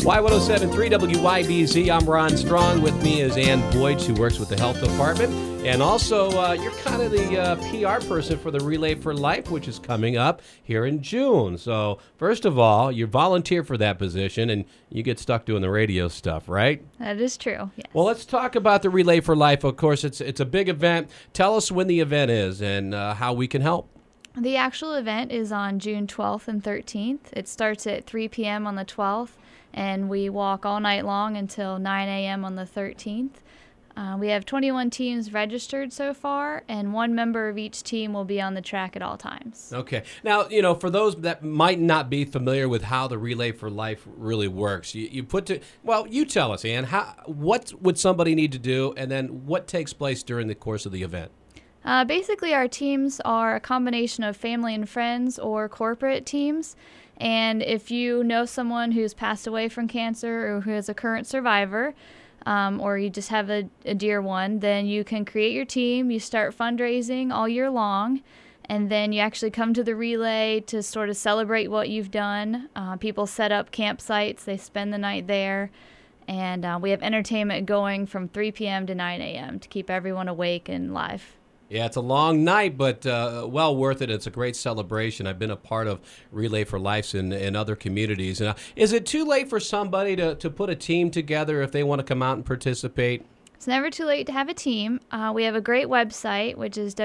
Y1073 WYBZ. I'm Ron Strong. With me is Ann Boyd, who works with the health department. And also, you're kind of the PR person for the Relay for Life, which is coming up here in June. So, first of all, you volunteer for that position, and you get stuck doing the radio stuff, right? That is true, yes. Well, let's talk about the Relay for Life. Of course, it's a big event. Tell us when the event is and how we can help. The actual event is on June 12th and 13th. It starts at 3 p.m. on the 12th, and we walk all night long until 9 a.m. on the 13th. We have 21 teams registered so far, and one member of each team will be on the track at all times. Okay. Now, for those that might not be familiar with how the Relay for Life really works, you tell us, Ann, what would somebody need to do, and then what takes place during the course of the event? Basically, our teams are a combination of family and friends or corporate teams. And if you know someone who's passed away from cancer or who is a current survivor, or you just have a dear one, then you can create your team. You start fundraising all year long, and then you actually come to the relay to sort of celebrate what you've done. People set up campsites. They spend the night there. And we have entertainment going from 3 p.m. to 9 a.m. to keep everyone awake and live. Yeah, it's a long night, but well worth it. It's a great celebration. I've been a part of Relay for Life in other communities. Is it too late for somebody to put a team together if they want to come out and participate? It's never too late to have a team. We have a great website, which is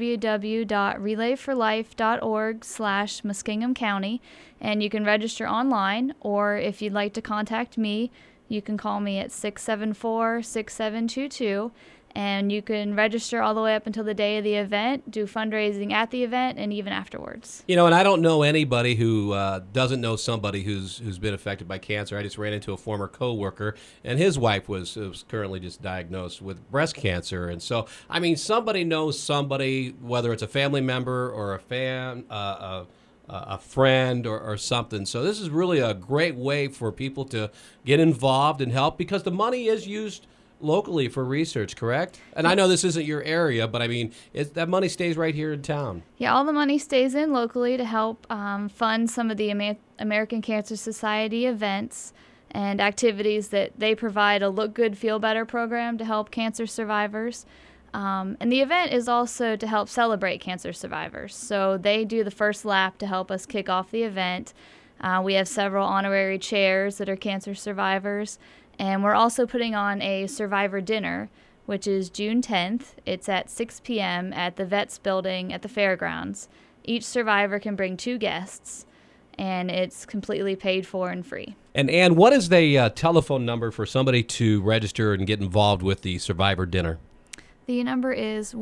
www.relayforlife.org/Muskingum County, and you can register online, or if you'd like to contact me, you can call me at 674-6722. And you can register all the way up until the day of the event, do fundraising at the event, and even afterwards. And I don't know anybody who doesn't know somebody who's been affected by cancer. I just ran into a former coworker, and his wife was currently just diagnosed with breast cancer. And so, somebody knows somebody, whether it's a family member or a fan, a friend or something. So this is really a great way for people to get involved and help, because the money is used locally for research, correct? And I know this isn't your area, but that money stays right here in town. Yeah, all the money stays in locally to help fund some of the American Cancer Society events and activities that they provide. A Look Good, Feel Better program to help cancer survivors. And the event is also to help celebrate cancer survivors. So they do the first lap to help us kick off the event. We have several honorary chairs that are cancer survivors. And we're also putting on a survivor dinner, which is June 10th. It's at 6 p.m. at the Vets Building at the fairgrounds. Each survivor can bring 2 guests, and it's completely paid for and free. And Ann, what is the telephone number for somebody to register and get involved with the survivor dinner? The number is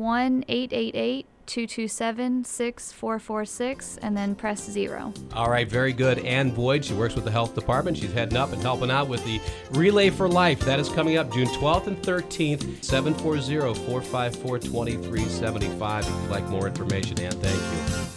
1-888-227-6446, and then press 0. All right, very good. Ann Boyd, she works with the health department. She's heading up and helping out with the Relay for Life. That is coming up June 12th and 13th, 740-454-2375. If you'd like more information, Ann, thank you.